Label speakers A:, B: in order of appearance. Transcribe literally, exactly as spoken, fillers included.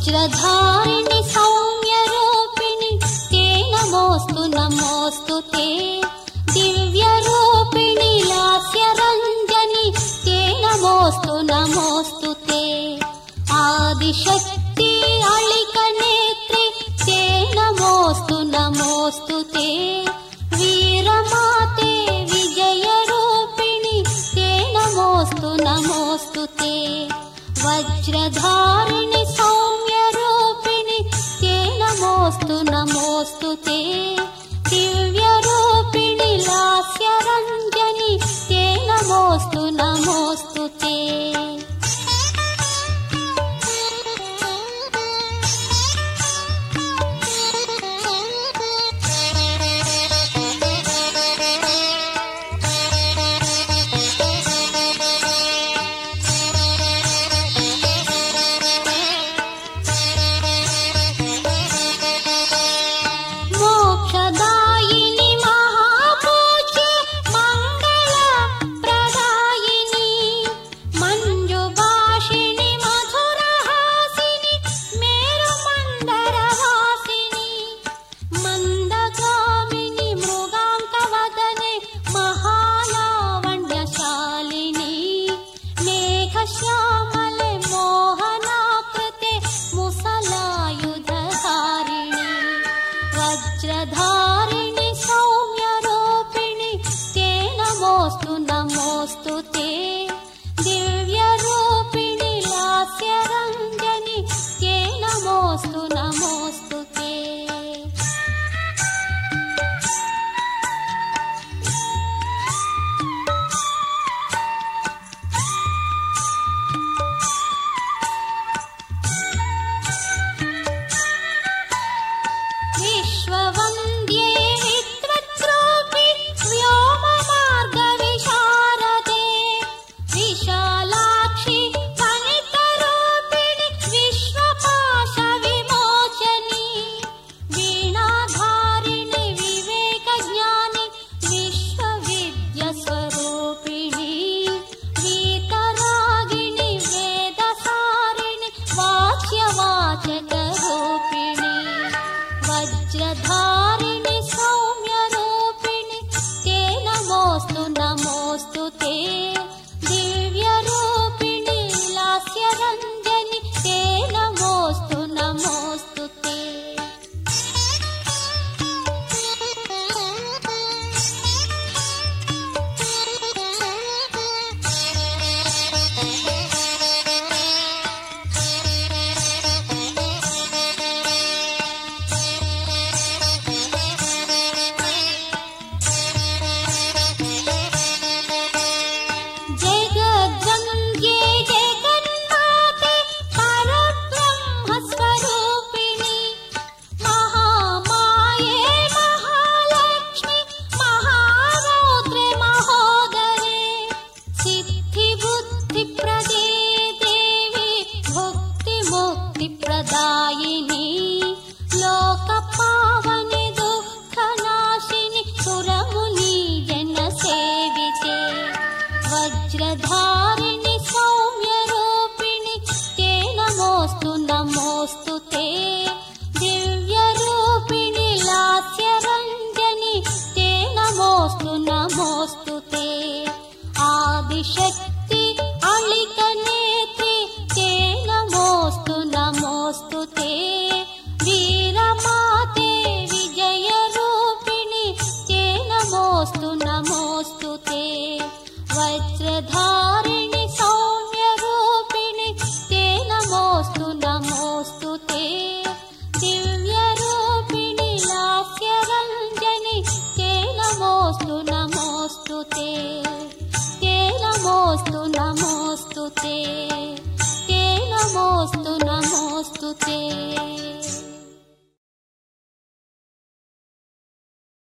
A: वज्रधारिणि सौम्यरूपिणि ते नमोऽस्तु नमोऽस्तु ते दिव्यरूपिणि लास्यरञ्जनि ते नमोऽस्तु नमोऽस्तु ते आदिशक्ति अलिकनेत्रि ते नमोऽस्तु नमोऽस्तु ते वीरमाते विजयरूपिणि ते नमोऽस्तु नमोऽस्तु ते वज्रधारिणि सौम्यरूपिणि ते नमोऽस्तु नमोऽस्तु ते दिव्यरूपिणि लास्यरञ्जनि ते नमोऽस्तु नमोऽस्तु ते श्यामले मोहनाकृते मुसलायुधधारिणि वज्रधारिणि सौम्यरूपिणि ते नमोऽस्तु नमोऽस्तु ते दिव्यरूपिणि लास्यरञ्जनि ते नमोऽस्तु नमोऽस्तु ते विश्ववन्द्ये विद्वद्रूपि व्योममार्गविशारदे विशालाक्षि फलितरूपिणि विश्वपाशविमोचनि वीणाधारिणि विवेकज्ञानि विश्वविद्यास्वरूपिणि वीतरागिणि वेदसारिणि वाच्यवाचकरूपिणि वज्रधारिणि सौम्यरूपिणि ते नमोऽस्तु नमोऽस्तु ते दिव्यरूपिणि लास्यरञ्जनि ते नमोऽस्तु नमोऽस्तु ते जगद्वन्द्ये जगन्माते परब्रह्मस्वरूपिणि महामाये महालक्ष्मि महारौद्रे महोदरे सिद्धिबुद्धिप्रदे देवी भुक्तिमुक्तिप्रदायिनि लोकपावनि दुःखनाशिनि सुरमुनि जनसेविते वज्रधारिणि सौम्यरूपिणि ते नमोऽस्तु नमोऽस्तु ते दिव्यरूपिणि लास्यरञ्जनि ते नमोऽस्तु नमोऽस्तु ते आदिशक्ति अलिकनेत्रि ते नमोऽस्तु नमोऽस्तु ते वीरमाते विजयरूपिणि ते नमोऽस्तु नमोऽस्तु ते वज्रधारिणि सौम्यरूपिणि ते नमोऽस्तु नमोऽस्तु ते दिव्यरूपिणि लास्यरञ्जनि ते नमोऽस्तु नमोऽस्तु ते ते नमोऽस्तु नमोऽस्तु ते ते नमोऽस्तु नमोऽस्तु ते